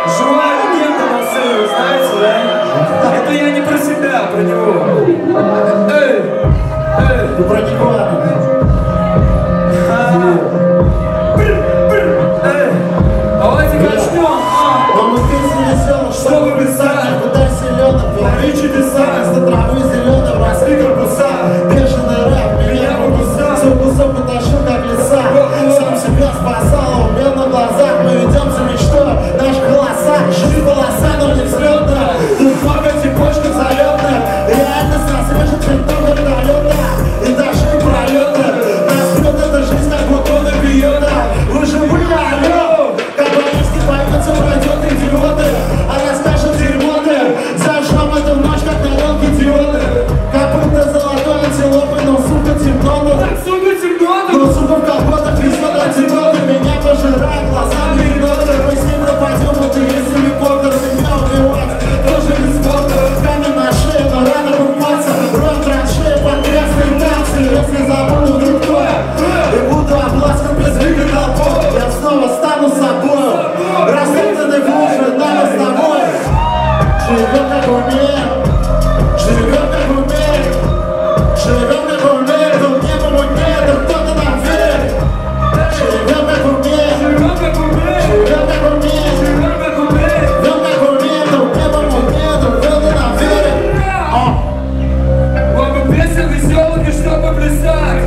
Живая легенда на сцене, вы знаете, да? Это я не про себя, а про него. Эй! Эй! Ты про него. Давайте начнем. Он у песни веселый, чтобы писать, куда силёнок, твори чудеса, вместо травы зеленой росли корпуса, бешеный рэп, меня покусал, все кусок потащу, как леса, сам себя спасал, умел на глазах, мы ведем за мечтой, наши голоса, жизнь полоса, но не взлетная, тут много цепочка залетная, реальность насвежит цветом вертолета, и даже не пролета, нас прет эта жизнь, как бутоны пьета, вы живы, алло, как болезни поется, пройдет идиоты, она скажет дерьмоты, зажжем эту ночь, как на елке диоды, как будто золотой антилопы, но сука темно, но сука в колготах везет антидоты, меня пожирает глазами и ноты, мы с ним пропадем, вот и если не покер, меня убивать, тоже без фото, камень на шее, но рано купаться, рот траншея, потрясные танцы, если забуду вдруг кто я, и буду обласкан без вика толпой, я снова стану собой, растоптанный в луже, но с тобой, живем как умеем, живем как умеем, живем как умеем, тут небо мутнее, тут кто-то нам верит, живем как умеем, живем как умеем, живем как умеем, живем как умеем, тут небо мутнее, тут кто-то нам верит. Много песен веселых и чтобы плясать.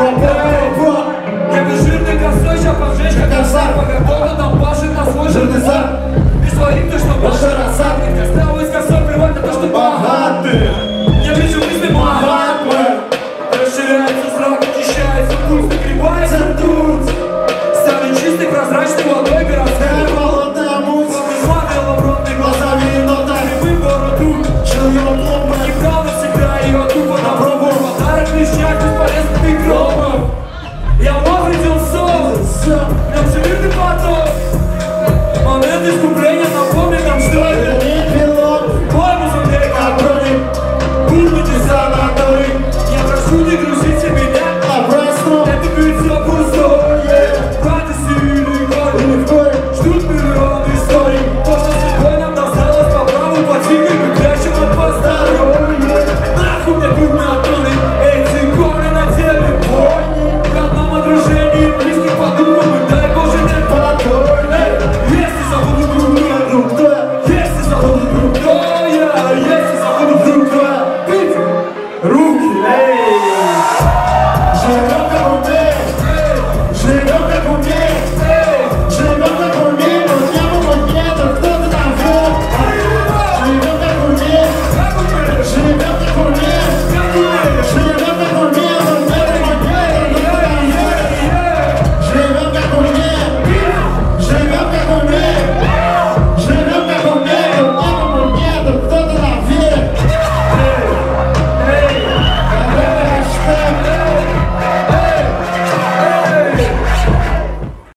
Я бы жирной косой, ща поджечь как косар, пока кто-то там пашет на свой жирный сад. И своим то, что больше рассадки, костлявый с косой плевать на то, что богаты. Я вижу мысли Махатмы, расширяется зрак, очищается пульс, нагревается ртуть. Станет чистой, прозрачной водой городская Холодная муть, смотрела в ротные глазами и нотами, мы бороду. живем пломбы, Не брал навсегда ее тупо на пробу. Подарок лишняк, бесполезных микробов. Я вновь родился, все. в нем всемирный поток. Момент искупления напомнит нам, что это